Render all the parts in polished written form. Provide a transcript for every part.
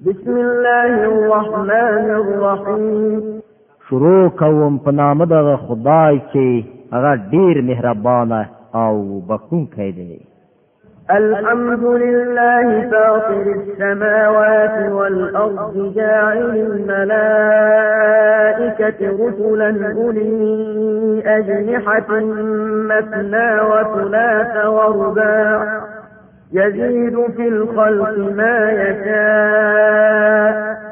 بسم الله الرحمن الرحیم. شروع کوم په نام د خدای چې هغه ډیر مهربان او بخښونکی دی. الحمد لله فاطر السماوات والأرض جاعل الملائكة رسلا أولي أجنحة مثنى وثلاث ورباع يزيد في الخلق ما يشاء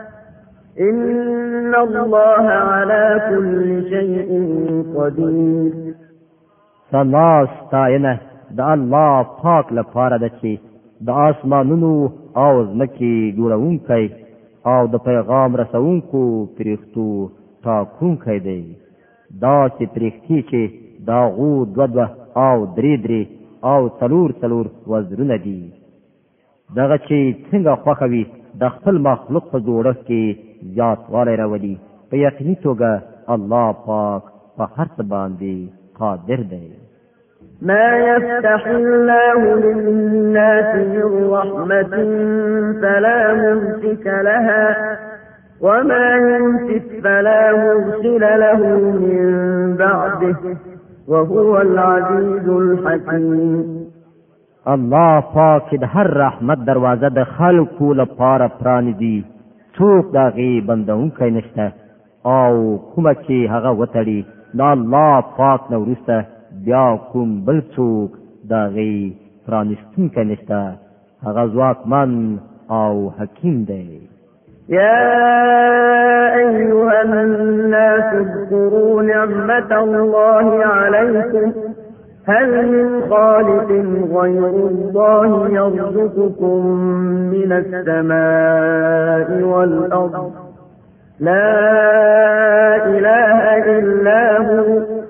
إن الله على كل شيء قدير. ثنا ستاینه د الله پاک لپاره ده چې د آسمانونو او ځمکې جوړونکی او د پیغام رسونکو پرښتو ټاکونکی دی. دا چې پرښتې چې د هغو دوه او درې او څلور وزرونه دي، دغه چې څنګه خوښه وي د خپل مخلوق په جوړښت کې زیاتوالی راولي. په یقیني توګه الله پاک په هر څه باندې قادر دی. ما يفتح الله للناس من رحمة فلا ممسك لها وما يمسك فلا مرسل له من بعده وهو العزيز الحكيم. الله پاک د هر رحمت دروازه د خلقو لپاره پرانیزي، څوک د هغې بندونکی نشته او کومه چې هغه وتړي د الله پاک نه وروسته بیا کوم بل څوک د هغې پرانیستونکی نشته. هغه ځواکمن او حکیم دی. يا أيها الناس اذكروا نعمة الله عليكم هل من خالق غير الله يرزقكم من السماء والأرض لا إله إلا هو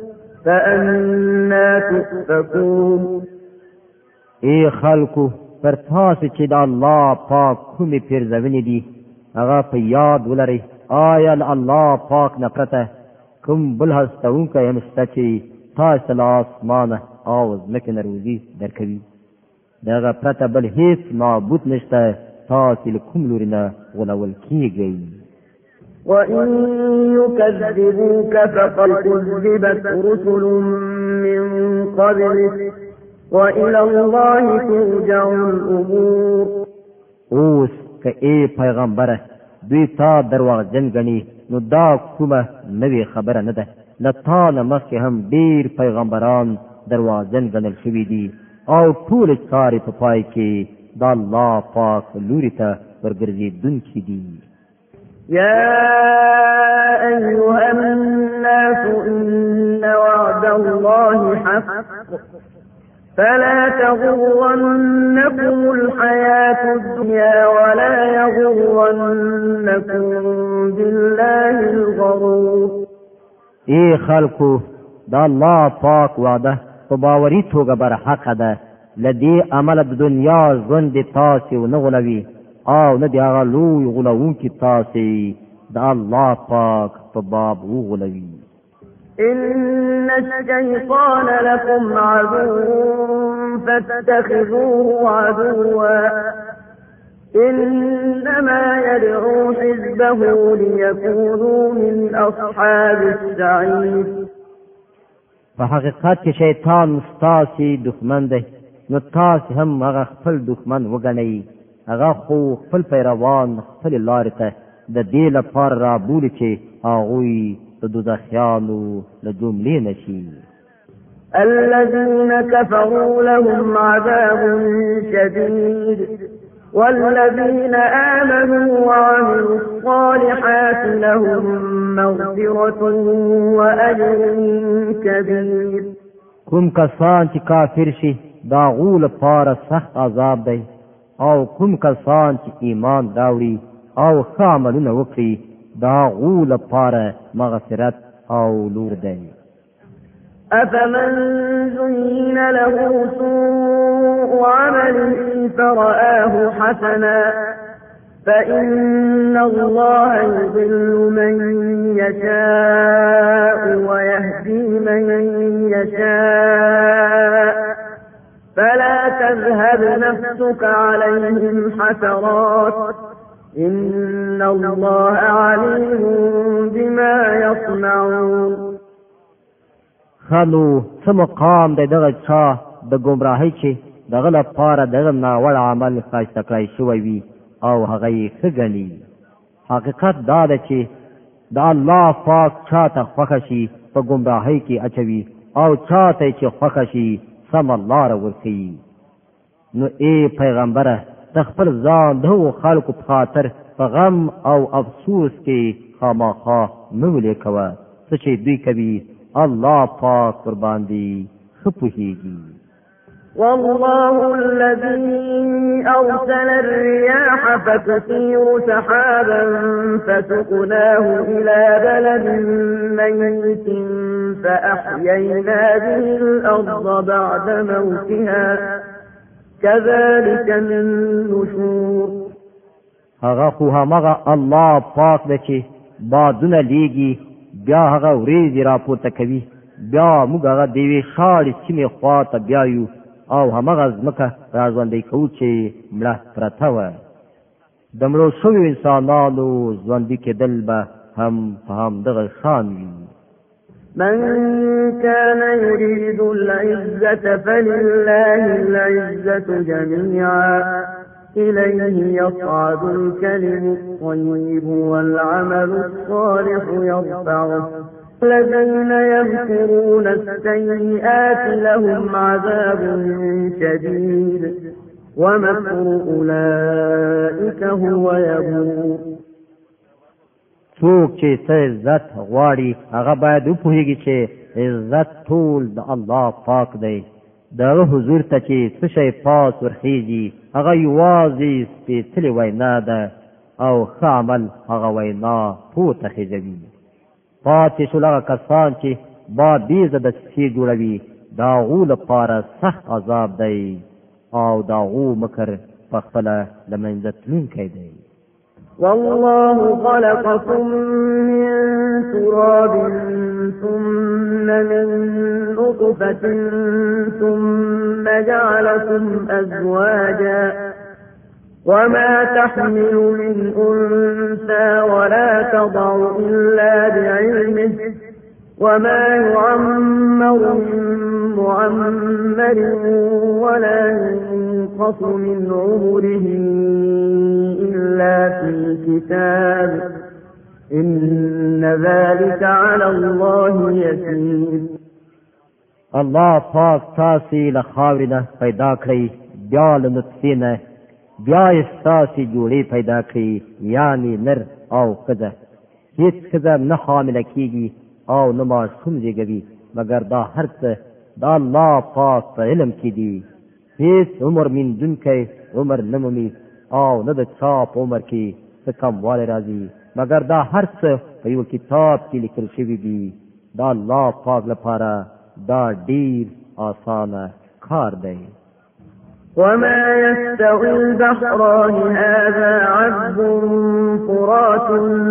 فأنا تؤفكون. ای خلقو، پر تاسو چې د الله پاک کومې پیرزونې دي هغه په یاد ولرئ. آیا له الله پاک نه پرته کوم بل هستونکی هم شته چې تاسو له اسمانه او ځمکې نه روزي درکوي؟ د هغه پرته بل هیڅ معبود نشته. تاسو له کوم لوري نه غولول کیږئ. وَإِن يُكَذِّبُوكَ فَقَدْ كُذِّبَتْ رُسُلٌ مِّن قَبْلِكَ وَإِلَى اللَّهِ تُرْجَعُ الْأُمُورُ. اوس که ای پیغمبره دوی تا درواغجن ګڼي نو دا کومه نوې خبره نه ده. له تا نه مخکې هم ډېر پیغمبران درواغجن ګڼل شوي دي او ټول چارې په پای کې د الله پاک لوري ته ورګرځېدونکي دي. يا أيها الناس إن وعد الله حق فلا تغرنكم الحياة الدنيا ولا يغرنكم بالله الغرور. ای خلقو، د الله پاک وعده په باوري توګه برحقه ده. له دې عمله د دنیا ژوند د تاسې ونه غولوي او نه د هغه لوی غولونکي تاسې د الله پاک په باب وغولوي. إن الشيطان لكم عدو فاتخذوه عدوا إنما يدعو حزبه ليكونوا من أصحاب السعير. په حقیقت کې شیطان ستاسې دښمن دی، نو تاسې هم هغه خپل دښمن وګڼئ. هغه خو خپل پیروان خپلې لارې ته د دې لپاره رابولي چې هغوی د دوزخیانو له جملې نشي. الذين كفروا لهم عذاب شديد والذين آمنوا وعملوا الصالحات لهم مغفرة وأجر كبير. کوم کسان چې کافر شي د هغو لپاره سخت عذاب دی او کوم کسان چې ایمان راوړي او ښه عملونه وکړي د هغو لپاره مغفرت او لور دی. أفمن زين له سوء عمله فرآه حسنا فإن الله يضل من يشاء ويهدي من يشاء فلا تذهب نفسك عليهم حسرات إن الله عليم بما يصنعون. خانو څه مقام دی دغه چا د ګمراهۍ چې دغه لپاره دغه ناوړ عمل ښایسته کړی شوی وي او هغه یې ښه ګڼي. حقیقت دا ده چې د الله پاک چاته خوښه شي په ګمراهۍ کې اچوي او چاته چې خوښه شي سمه لاره ورښیي. نو ای پیغمبره د خپل ځان د هغو خلکو په خاطر په غم او افسوس کې خامخا مه ولې کوه څه چې دوی کوي الله پاک پر باندې ښه پوهېږي. والله الذي أرسل الرياح فتثير سحابا فسقناه إلى بلد ميت فأحيينا به الأرض بعد موتها كذلك النشور. هغه خو همغه الله پاک دی چې بادونه لیږي بیا هغه وریځې راپورته کوي بیا موږ هغه د یوې شاړې سیمې خوا ته بیایو او همغه ځمکه راژوندی کوو چې مړه پرته وه. د مړو شویو انسانانو ژوندي کېدل به هم په همدغه شان وي. من كان يريد العزة فلله العزة جميعا إليه يصعد الكلم الطيب والعمل الصالح يرفعه الذين يمكرون السيئات لهم عذاب شديد ومكر أولئك هو يبور. څوک چې څه عزت غواړي هغه باید وپوهېږي چې عزت ټول د الله پاک دی. د هغه حضور ته چې څه شی پاس ورخیږي هغه یوازې سپېڅلې وینا ده او ښه عمل هغه وینا پورته خیژوي. پاتې شول هغه کسان چې بابیزه دسیسې جوړوي د هغو لپاره سخت عذاب دی او د هغو مکر په خپله له منځه تلونکی دی. والله خلقكم من تراب ثم من نطفة ثم جعلكم أزواجا وما تحمل من أنثى ولا تضع إلا بعلمه وما يعمر من معمر ولا ينقص من عمره إلا في كتاب إن ذلك على الله يسير. الله پاک تاسې له خاورې نه پیدا کړئ بیا له نطفې نه بیا یې ستاسې جوړې پیدا کړئ یعنې نر او ښځه. هېڅ ښځه نه حامله کېږي او نه ماشوم زېږوي مګر دا هر څه د الله پاک په علم کې دي. هېڅ عمر میندونکی عمر نه مومي او نه د چا په عمر کې څه کموالی راځي مګر دا هر څه په یو کتاب کې لیکل شوي دي. دا الله پاک لپاره دا ډیر آسانه کار دی. وما يستوي البحران هذا عذب فرات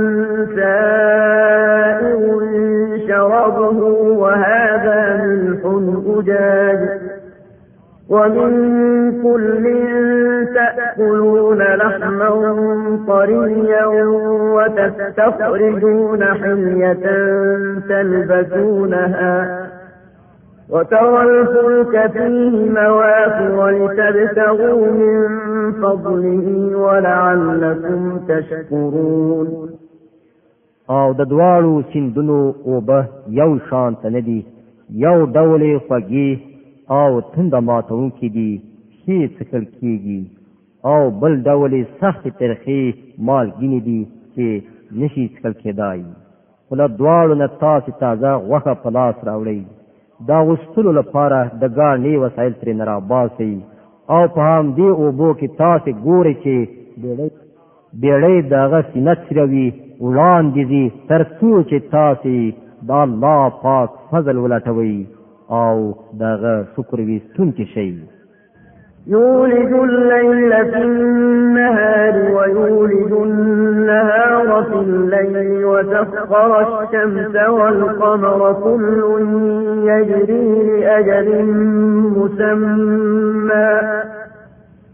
سائغ شرابه وهذا ملح أجاج ومن كل تأكلون لحما طريا وتستخرجون حلية تلبسونها وترى الفلك فيه مواخر لتبتغوا من فضله ولعلكم تشكرون. او د دواړو سیندونو اوبه یو شان نه دي یو ډول خوږې او تنده ماتونکي دي ښې څښل کېږي او بل ډول سختې ترخې مالګینې دي چې نشي څښل کېدای. خو له دواړو نه تاسې تازه غوښه په لاس راوړئ دا غوښتلو لپاره د ګاڼې وسایل ترېنه راباسئ او په همدې اوبو کې تاسې ګورئ چې بیړۍ د هغه سینه څیروي وړاندې ځي تر څو چې تاسې د الله پاک فضل ولټوئ او د هغه شکر ویستونکي شئ. يولج الليل في النهار ويولج النهار في الليل وسخر الشمس والقمر كل يجري لأجل مسمى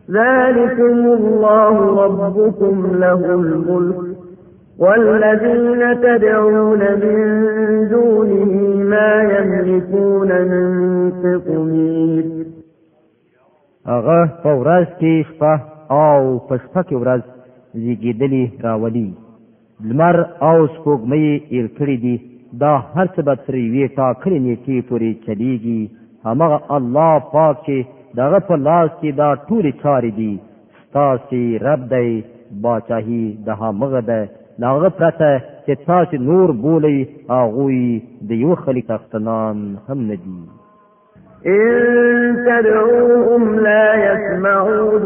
ذلكم الله ربكم له الملك والذين تدعون من دونه ما يملكون من قطمير. هغه په ورځ کې شپه او په شپه کې ورځ زیږېدلي راولي، لمر او سپوږمۍ ایل کړي دي، دا هر څه به تر یوې ټاکلې نیټې پورې چلیږي. همغه الله پاک چې دغه په لاس کې دا ټولې چارې دي، ستاسې رب دی، باچاهي د همغه ده، له هغه پرته چې تاسې نور بولئ هغوی د یو خلیق څښتنان هم نه دي. إن تدعوهم لا يسمعوا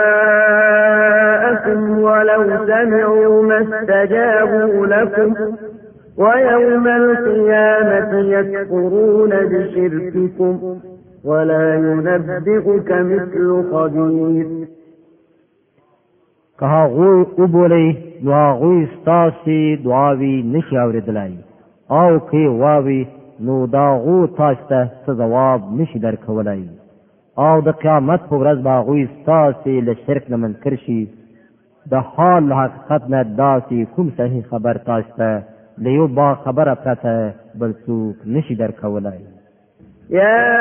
دعاءكم ولو سمعوا ما استجابوا لكم ويوم القيامة يكفرون بشرككم ولا ينبئك مثل خبير. که هغوی وبولئ نو هغوی ستاسې دعاوې نشي اورېدلی، او که واوي نو دا هغو تاسو ته څه ځواب نشي درکولی، او د قیامت په ورځ به هغوی ستاسې له شرک نه منکر شي. د حال له حقیقت نه داسې کوم صحیح خبر تاسو ته له یو با خبره پرته بل څوک نشي درکولی. يا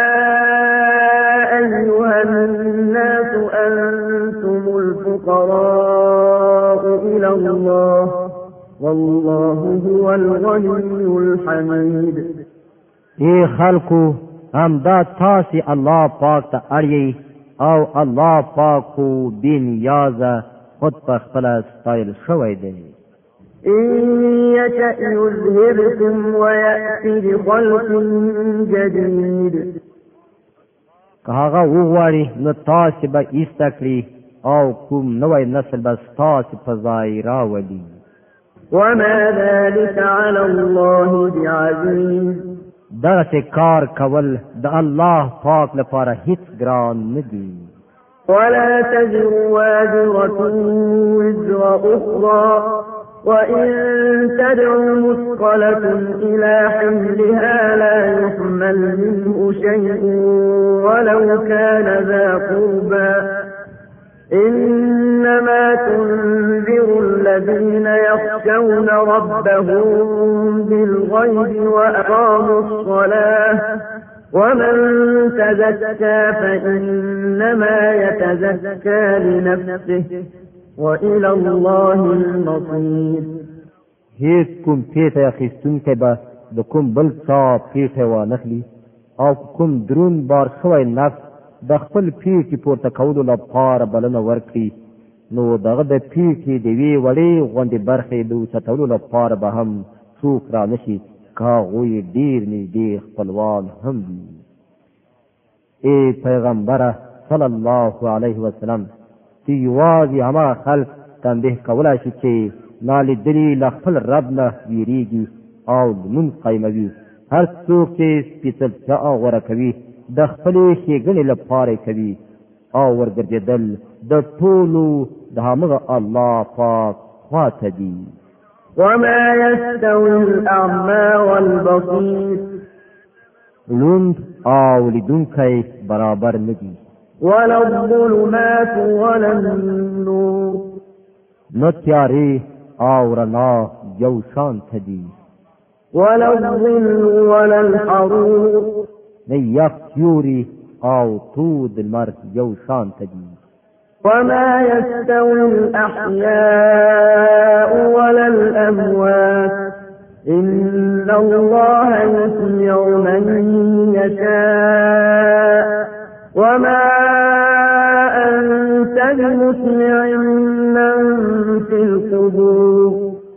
أيها الناس أنتم الفقراء إلى الله والله هو الغني الحميد. ای خلکو، همدا تاسې الله پاک ته اړیئ او الله پاک خو بې نیازه خود په خپله ستایل شوی دی. إن يشأ يذهبكم ويأتي بخلق جديد. که هغه وغواړي نو تاسې به ایسته کړي او کوم نوی نسل به ستاسې په ځای راولي. وما ذلك على الله بعزيز. دغسې کار کول د الله پاک لپاره هیڅ ګران نه دي. ولا تزر وازرة وزر أخرى وإن تدع مثقلة إلى حملها لا يحمل منه شيء ولو كان ذا قربى إنما تنذر الذين يخشون ربهم بالغيب وأقاموا الصلاة ومن تزكى فإنما يتزكى لنفسه وإلى الله المصير. هیڅ کوم پیټه اخیستونکی به د کوم بل څا پیټه وانخلي، او کوم درون بار شوی نفس د خپل پیټې پورته کولو لپاره بلنه ورکړي، نو دغه د پیټې د یوې وړې غوندې برخې د اوچتولو لپاره به هم څوک را نشي، که هغوی ډېر نږدې خپلوان هم دي. ای پیغمبره صلی الله علیه وسلم، چې یوازې هماغه خلک تنبیه کولی شي چې نالیدلي له خپل رب نه ویریږي او لمونځ قیموي. هر څوک چې سپېڅلتیا غوره کوي د خپلې ښېګڼې لپاره کوي، او ورګرځېدل د ټولو د همغه الله پاک خواته دي. وما يستوي الأعمى والبصير. لوند او لیدونکی برابر نه دي. ولا الظلمات ولا النور. نه تیارې او رڼا یو شان ته دي. ولا الظل ولا الحرور. نه یخ سیوري او تود لمر یو شان ته دي. وما يستوي الأحياء ولا الأموات إن الله يسمع من يشاء وما أنت بمسمع من في القبور.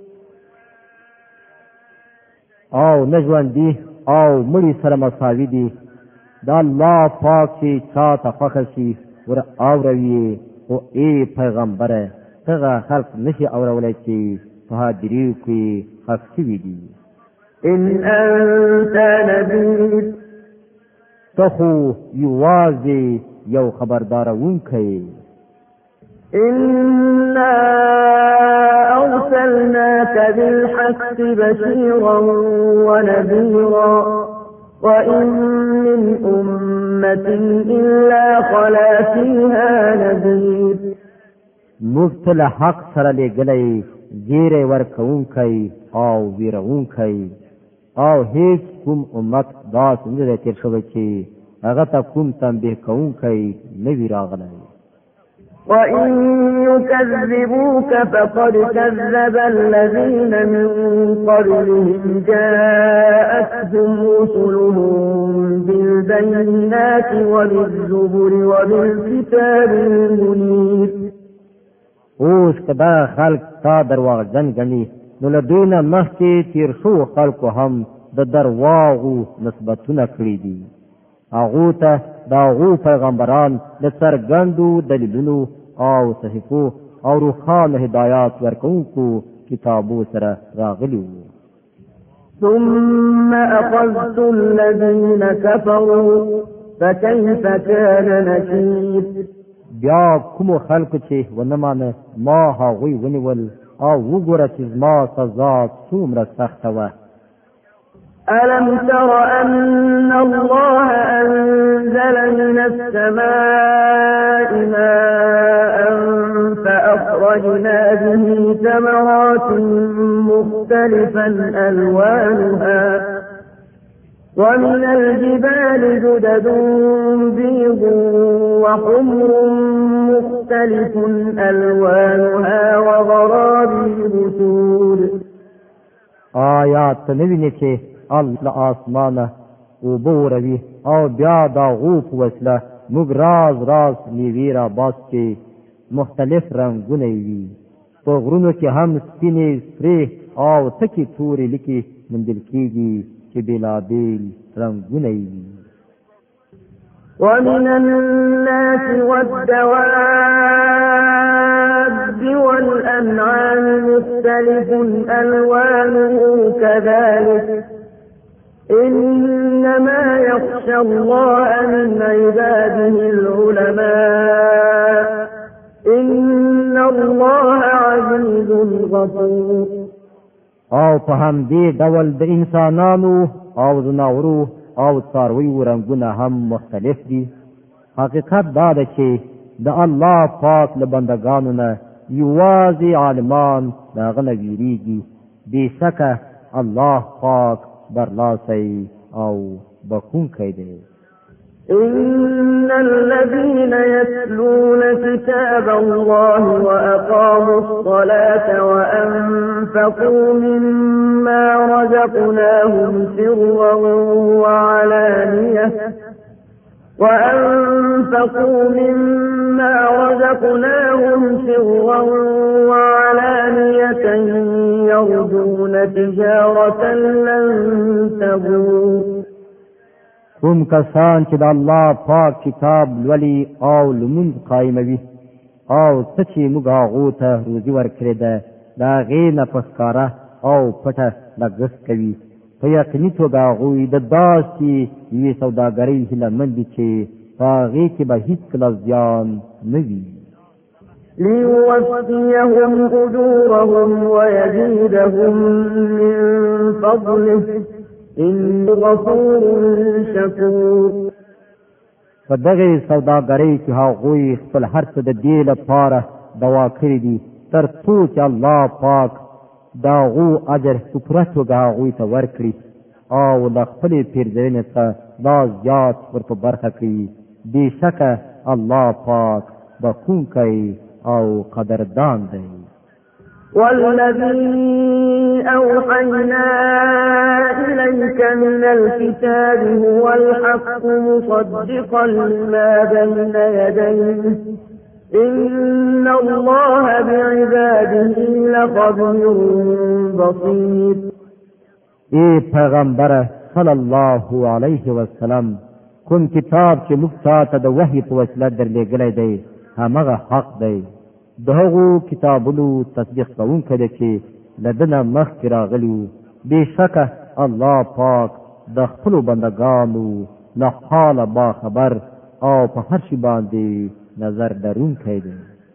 او نجوان دي او مړي سره مساوي دي. دا الله پاک چې چاته خوښه شي ور اوروي. او ای پیغمبره، هغه خلق نشي اورولی چې په حاضریو کې خښ شوي دي. إن أنت نذير. ته خو یوازې یو خبردارونکی. إنا أرسلناك بالحق بشيرا ونذيرا وإن من أمة إلا خلا فيها نذير مبتل حق سره لګلې زیره ورکونکي او ویرونکي او هیڅ کوم امت دا څنګه تیر شوی چې هغه ته کوم تنبیه کوونکی نه وی راغلی. وإن يكذبوك فقد كذب الذين من قبلهم جاءتهم رسلهم بالبينات وبالزبر وبالكتاب المنير. اوس کدا خلق تا درواغجن غني نو له دوی نه مخکې تیر شو خلکو هم د درواغو نسبتونه کړي دي. هغو ته د هغو پیغمبران د څرګندو دلیلونو او صحیفو او روښانه هدایات ورکوونکو کتابو سره راغلي وو. ثم أخذت الذين كفروا فكيف كان نكير. بیا کوم خلکو چې ونه مانه ما هغوی ونیول او وګوره چې زما سزا څومره سخته وه. ألم تر أن الله أنزل من السماء ماء فأخرجنا به ثمرات مختلفا ألوانها ومن الجبال جدد بيض وحمر مختلف ألوانها وغرابيب سود. آیات نوینه چې الله آسمانه وبوروي او بیا دا غوپ وسله موږ راز میوې را باسي مختلف رنگونه وي. په غرونو کې هم سپینې سرې او تکې تورې لیکې موندل کېږي چې بېلابېل رنگونه وي. ومن الناس والدواب والأنعام مختلف ألوانه كذلك إنما يخشى الله من عباده العلماء إن الله عزيز غفور. او په همدې ډول د انسانانو او ځناورو او څارویو رنګونه هم مختلف دي. حقیقت دا ده چې د الله پاک له بندګانو نه یوازې عالمان د هغه نه ویریږي. بېشکه الله پاک برلاسی او بخونکی دی. إن الذين يتلون كتاب الله وأقاموا الصلاة وأنفقوا مما رزقناهم سرا وعلانية يرجون تجارة لن تبور. کوم کسان چې د الله پاک کتاب لولي او لمونځ قایموي او څه چې موږ هغو ته روزي ورکړې ده د هغې نه په ښکاره او پټه لګښت کوي. په یقیني توګه هغوی د داسې یوې سوداګرۍ هیله مند دي چې په هغې کې به هېڅکله زیان نه وي. ليوفيهم أجورهم ويزيدهم من فضله إن غفور شكور. په دغه سوداګرۍ کې هغوی خپل هر څه د دې لپاره دوا کړي دي تر څو چې الله پاک د هغو اجر په پوره توګه هغوی ته ورکړي او د خپلې پیرزوینې څخه دا زیات ورپه برخه کړي. بېشکه الله پاک بخونکی او قدردان دی. والذي أوحينا إليك من الكتاب هو الحق مصدقا لما بين يديه إن الله بعباده لخبير بصير. ای پیغمبر صلی الله علیه وسلم کوم کتاب چې موږ ته د وحی په وسیله درلېږلی دی همغه حق دی. د هغو کتابونو تصدیق کوونکی دی چې له ده نه مخکې راغلي وو. بېشکه الله پاک د خپلو بندګانو له حاله باخبر او په هر شي باندې نظر لرونکی دی.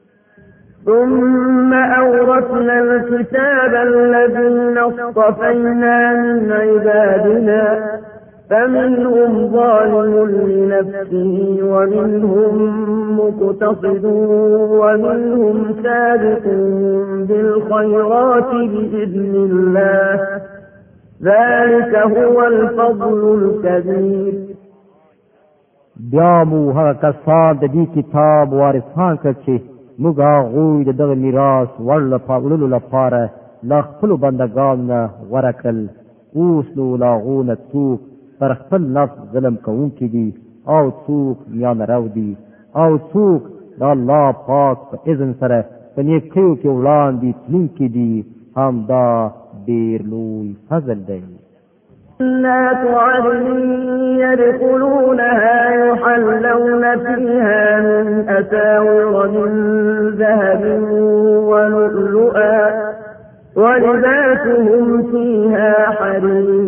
ثم أورثنا الكتاب الذين اصطفينا من عبادنا فمنهم ظالم لنفسه ومنهم مقتصد ومنهم سابق بالخيرات بإذن الله ذلك هو الفضل الكبير. بیا مو هغه کسان د دې کتاب وارثان کړ چې موږ هغوی د دغه میراث وړلو لپاره له خپلو بندګانو نه غوره کړل. اوس نو له هغو نه څوک پر خپل نفس ظلم کوونکي دي او څوک میانه رو دي او څوک د الله پاک په اذن سره په نیکیو کې وړاندې تلونکي دي. همدا ډېر لوی فضل دی. جنات عدن يدخلونها يحلون فيها من أساور من ذهب ولؤلؤا ولباسهم فيها حرير.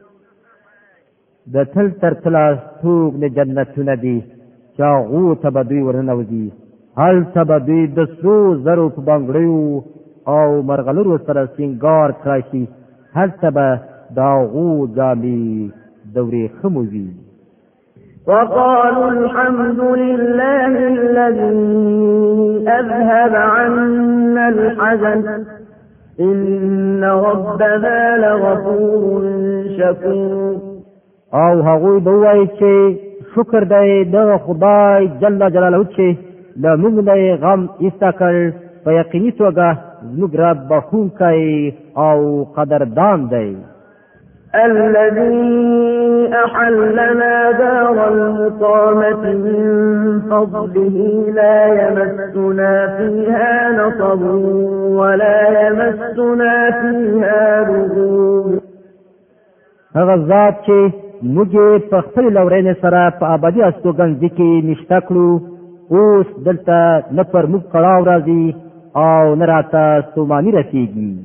د تل تر تله څوک د جنتونه دي چې هغو ته به دوی ورننوځي. هلته به دوی د سرو زرو په بنګړیو او مرغلرو سره سینګار کړی شي. هلته به د هغو جامې د ورېښمو وي. وقالوا الحمد لله الذي أذهب عنا الحزن إن ربنا لغفور شكور. او هغوی به وایي چې شکر دی د خدای جل جلاله چې له موږ نه یې غم ایسته کړ. په یقیني توګه زموږ رب بخښونکی او قدردان دی. الذي أحلنا دار المقامة من فضله لا يمسنا فيها نصب ولا يمسنا فيها لغوب. هغه ذات چې موږ په خپل لورینې سره په ابدي استوګنځي کې نشته کړو، اوس دلته نه پر موږ کړاو راځي او نه راته ستوماني رسېږي.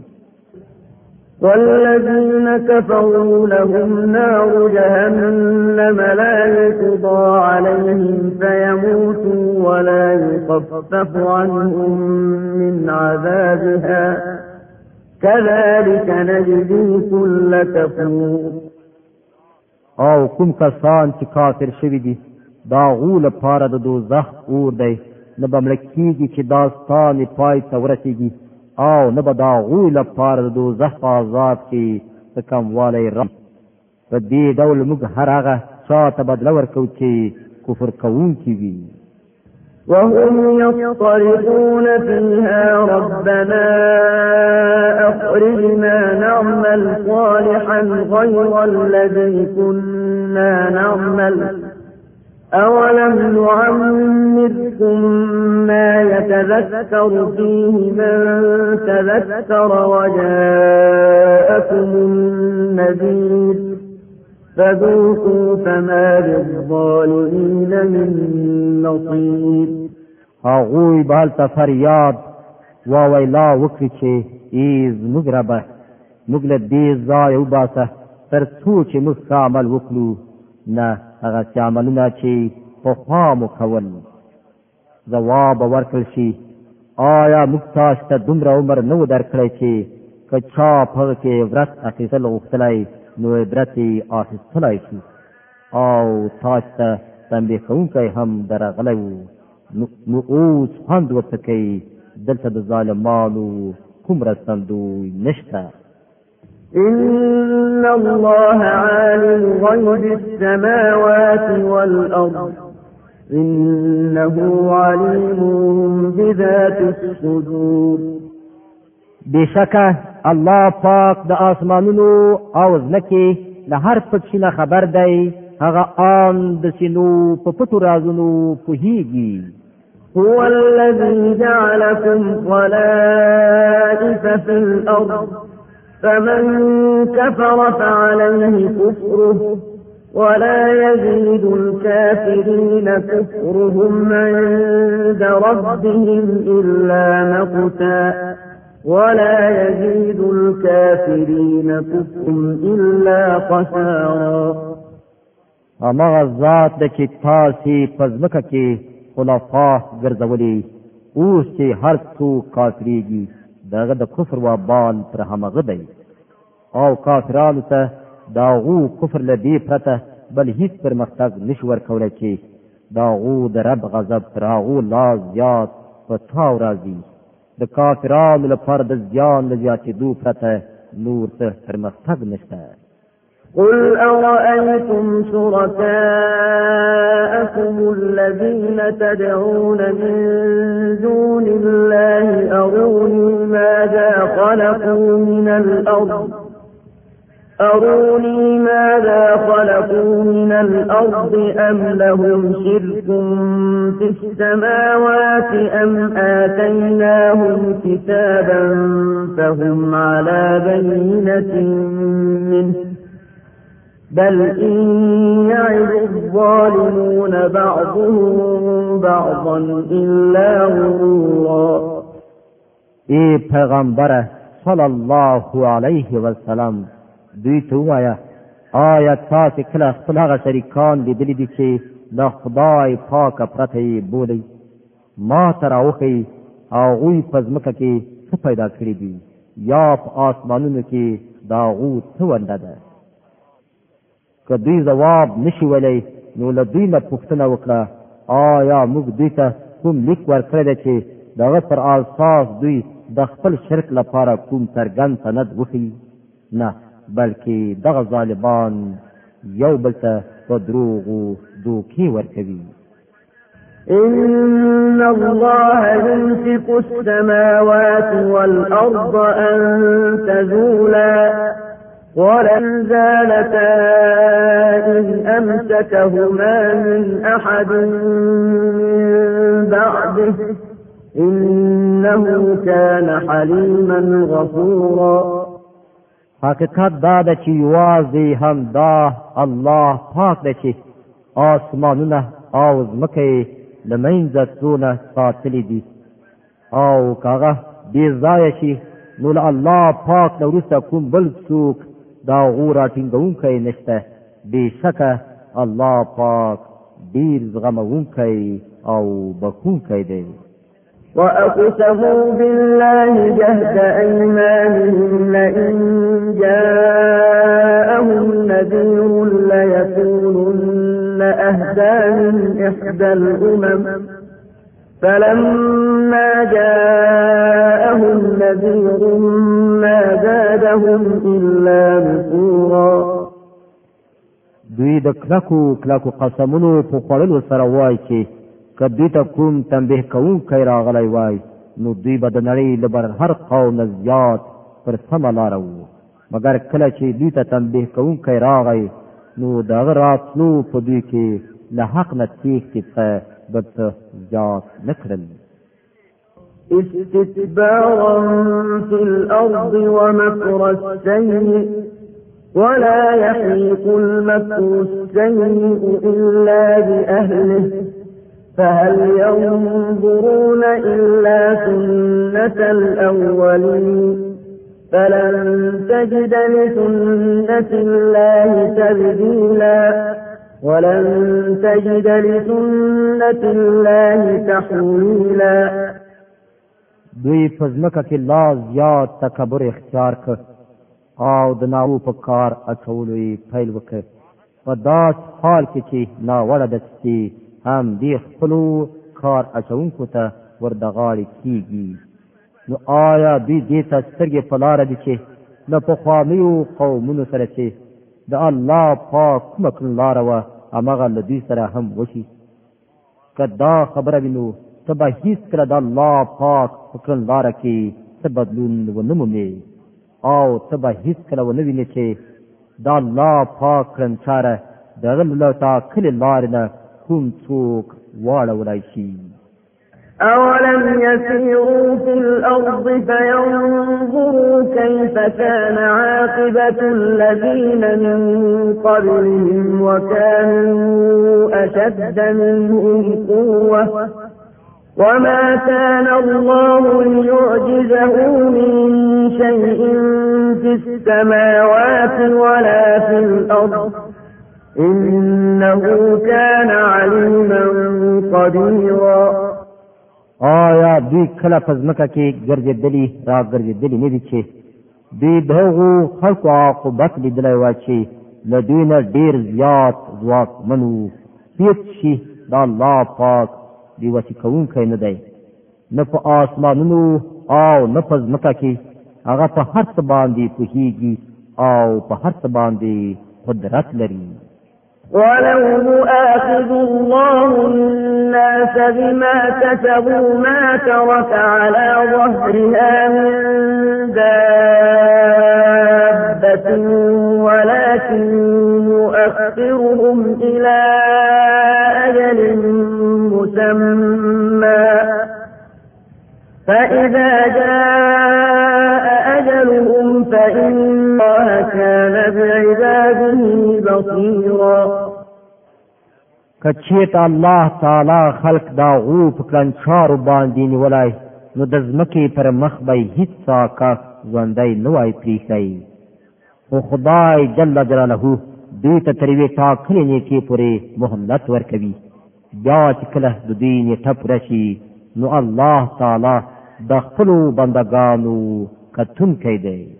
والذين كفروا لهم نار جهنم لا يقضى عليهم فيموتوا ولا يخفف عنهم من عذابها كذلك نجزي كل كفور. او کوم کسان چې کافر شوي دي دا غو لپاره د دوزخ اور دی، نه به مړه کېږي چې داستان یې پای ته ورسېږي او نه به د هغوی لپاره د دوزخ په عذاب کې څه کموالی راځي. په دې ډول موږ هر هغه چا ته بدله ورکوو چې کفر کوونکي وي. وهم يصطرخون فيها ربنا أخرجنا نعمل صالحا غير الذي كنا نعمل أولم نعمركم ما يتذكر فيه من تذكر وجاءكم النذير فذوقوا فما للظالمين من نصير. هغوی بالته فریاد وویلا وکړي چې ای زموږ ربه موږ له دې ځایه وباسه تر څو چې موږ ښه عمل وکړو، نه هغه چې عملونه چې پخوا مو کول. ځواب ورکړل شي آیا موږ تاسو ته دومره عمر نه و درکړی چې که چا په هغه کې عبرت اخیستل غوښتلی نو عبرت یې اخیستلی شي او تاسو ته تنبیه کوونکی هم درغلی و. نو اوس خوند ورته کوي دلته د ظالمانو کوم رسندوی نشته. إن الله عالم غيب السماوات والأرض إنه عليم بذات الصدور. بشکه الله پاک د آسمانونو او ځمکې له هر پټ شي نه خبر دی، هغه آن د سینو په پټو رازونو پوهیږي. هو الذي جعلكم خلائف في الأرض فمن كفر فعليه كفره ولا يزيد الكافرين كفرهم عند ربهم إلا مقتا ولا يزيد الكافرين كفرهم إلا خسارا. هماغه ذات د چې تاسې په ځمکه کې خلفا ګرځولي، اوس چې هر څوک کافرېږي دغه د کفر وبال پر همغه دی او کافرانو ته دا هغو کفر له دې پرته بل هیڅ پرمختګ نشي ورکولی چې دا هغو د رب غضب تر هغو لا زیات په تاو راځي. د کافرانو لپاره د زیان له زیاتېدو پرته نور څه پرمختګ نشته. قل أرأيتم شركاءكم الذين تدعون من دون الله أروني ماذا خلقوا من الأرض أم لهم شرك في السماوات أم آتيناهم كتابا فهم على بينة منه بل إن يعد الظالمون بعضهم بعضا إلا غرورا. ای پیغمبر صلی الله علیه وسلم دوی ته ووایه آیا تاسې کله خپل هغه شریکان لیدلي دي چې د خدای پاکه پرته یې بولئ؟ ما ته راوښئ هغوی په ځمکه کې څه پیدا کړي دي یا په آسمانونو کې د هغو څه ونډه ده؟ که دوی ځواب نشي ویلی نو له دوی نه پوښتنه وکړه آیا موږ دوی ته کوم لیک ورکړی دی چې د هغه پر اساس دوی د خپل شرک لپاره کوم څرګند سند وښیي؟ نه، بلکې دغه ظالمان یو بل ته په دروغو دوکې ورکوي. إن الله يمسك السماوات والأرض أن تزولا ولن زالتا إن أمسكهما من أحد من بعده إنه كان حليما غفورا. حقیقت دا ده چې یوازې همدا الله پاک دی چې آسمانونه او ځمکه یې له منځه څونه ساتلي دي او که هغه بې ځایه شي نو له الله پاک نه وروسته کوم بل څوک د هغو راټینګوونکی نشته. بېشکه الله پاک ډېر زغموونکی او بخښونکی دی. وأقسموا بالله جهد أيمانهم لئن جاءهم نذير ليكونن أهدى من إحدى الأمم فلما جاءهم نذير ما زادهم إلا نفورا. دوی د کلکو قسمونو په خوړلو سره وایي چې که دوی ته کوم تنبیه کوونکی راغلی وای نو دوی به د نړۍ له بر هر قوم نه زیات پر سمه لاره وو، مګر کله چې دوی ته تنبیه کوونکی راغی نو د هغه راتلو په دوی کې له حق نه تېښتې څخه به څه زیات نه کړل. استكبارا في الأرض ومكر السيء ولا يحيق المكر السيء إلا بأهله فهل ينظرون إلا سنة الأولين فلن تجد لسنة الله تبديلا ولن تجد لسنة الله تحويلا. دوی په ځمکه کې لا زیات تکبر اختیار کړ او د نارو په کار اچولو یې پیل وکړ په داسې حال کې چې ناوړه ده چې هم دې خپلو کار اچونکو ته وردغاړې کېږي. نو آیا دوی دې ته سترګې په لاره دي چې له پخوانیو قومونو سره چې د الله پاک کومه کړنلاره وه هماغه له دوی سره هم وشي؟ که دا خبره وي نو ته به هېڅکله د الله پاک په کړنلاره کې څه بدلون ونه مومې او ته به هېڅکله ونه وینې چې د الله پاک کړنچاره د هغه له ټاکلې لارې نه کوم څوک واړولی شي. أولم يسيروا في الأرض فينظروا كيف كان عاقبة الذين من قبلهم وكانوا أشد منهم قوة وما كان الله ليعجزه من شيء في السماوات ولا في الأرض إنه كان عليما قديرا. آیا دوی کله په ځمکه کې ګرځېدلي را ګرځېدلي نه دي چې دوی د هغو خلکو عاقبت لیدلی وای چې له دوی نه ډېر زیات ځواکمن وو. هېڅ شي د الله پاک بې وسې کوونکی نه دی، نه په آسمانونو او نه په ځمکه کې. هغه په هر څه باندې پوهېږي او په هر څه باندې قدرت لري. ولو يؤاخذ الله الناس بما كسبوا ما ترك على ظهرها من دابة ولكن يؤخرهم إلى أجل مسمى فإذا جاء أجلهم فإن الله كان بعباده بصيرا. کچېت الله تعالی خلق دا غو په کلنچارو باندې نیولای، نو د ځمکې پر مخ به هیڅ ساکه ژوندی نه وای پریښی. خو خدای جل جلاله دوی ته تر یوې ټاکلې نیټې پورې مهلت ورکوي. بیا چې کله د دوی نیټه پوره شي، نو الله تعالی د خپلو بندګانو کتونکی دی.